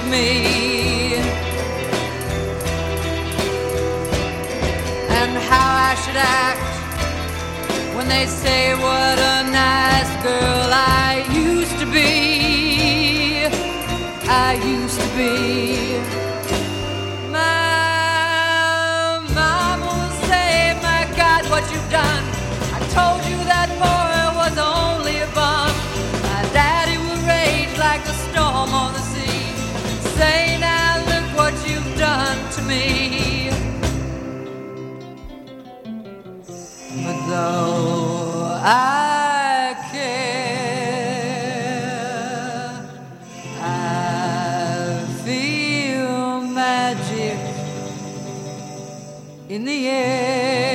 me, and how I should act when they say what a nice girl I used to be. I used to be. My mom will say, my God, what you've done. I told you that boy was only a bum. My daddy will rage like the storm on the sea, say, now look what you've done to me. But though I care, I feel magic in the air.